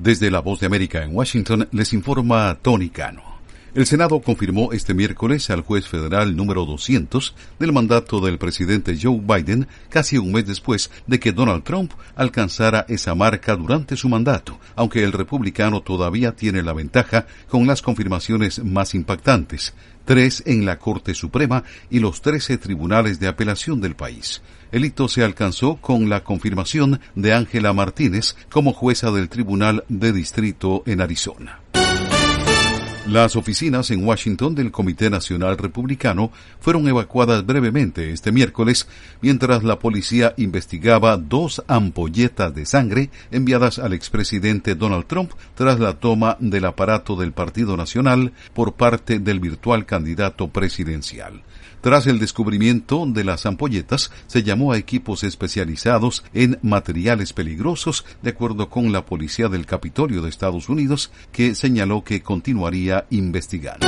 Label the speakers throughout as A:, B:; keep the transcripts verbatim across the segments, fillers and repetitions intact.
A: Desde La Voz de América en Washington les informa Tony Cano. El Senado confirmó este miércoles al juez federal número doscientos del mandato del presidente Joe Biden, casi un mes después de que Donald Trump alcanzara esa marca durante su mandato, aunque el republicano todavía tiene la ventaja con las confirmaciones más impactantes, tres en la Corte Suprema y los trece tribunales de apelación del país. El hito se alcanzó con la confirmación de Ángela Martínez como jueza del Tribunal de Distrito en Arizona. Las oficinas en Washington del Comité Nacional Republicano fueron evacuadas brevemente este miércoles mientras la policía investigaba dos ampolletas de sangre enviadas al expresidente Donald Trump tras la toma del aparato del Partido Nacional por parte del virtual candidato presidencial. Tras el descubrimiento de las ampolletas, se llamó a equipos especializados en materiales peligrosos, de acuerdo con la policía del Capitolio de Estados Unidos, que señaló que continuaría investigando.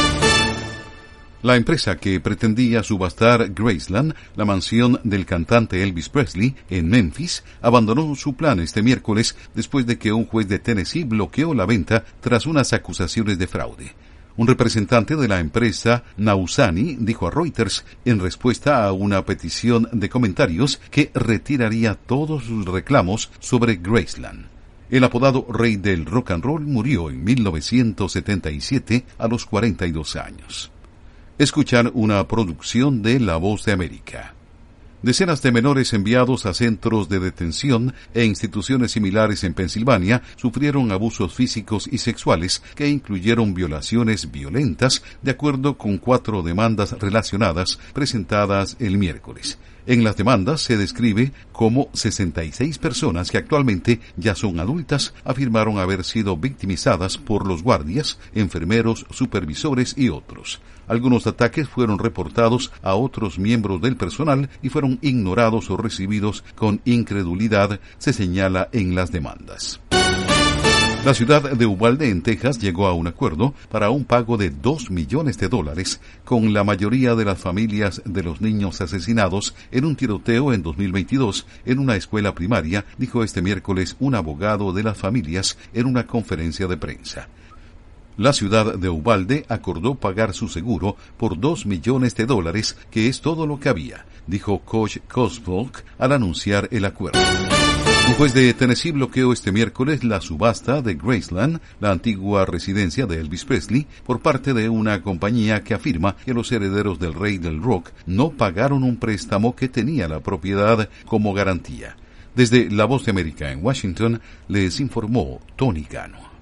A: La empresa que pretendía subastar Graceland, la mansión del cantante Elvis Presley, en Memphis, abandonó su plan este miércoles después de que un juez de Tennessee bloqueó la venta tras unas acusaciones de fraude. Un representante de la empresa, Nausani, dijo a Reuters, en respuesta a una petición de comentarios, que retiraría todos sus reclamos sobre Graceland. El apodado Rey del Rock and Roll murió en mil novecientos setenta y siete a los cuarenta y dos años. Escuchar una producción de La Voz de América. Decenas de menores enviados a centros de detención e instituciones similares en Pensilvania sufrieron abusos físicos y sexuales que incluyeron violaciones violentas, de acuerdo con cuatro demandas relacionadas presentadas el miércoles. En las demandas se describe cómo sesenta y seis personas que actualmente ya son adultas afirmaron haber sido victimizadas por los guardias, enfermeros, supervisores y otros. Algunos ataques fueron reportados a otros miembros del personal y fueron ignorados o recibidos con incredulidad, se señala en las demandas. La ciudad de Uvalde, en Texas, llegó a un acuerdo para un pago de dos millones de dólares con la mayoría de las familias de los niños asesinados en un tiroteo en dos mil veintidós en una escuela primaria, dijo este miércoles un abogado de las familias en una conferencia de prensa. La ciudad de Uvalde acordó pagar su seguro por dos millones de dólares, que es todo lo que había, dijo Coach Cosvolk al anunciar el acuerdo. Un juez de Tennessee bloqueó este miércoles la subasta de Graceland, la antigua residencia de Elvis Presley, por parte de una compañía que afirma que los herederos del rey del rock no pagaron un préstamo que tenía la propiedad como garantía. Desde La Voz de América en Washington, les informó Tony Cano.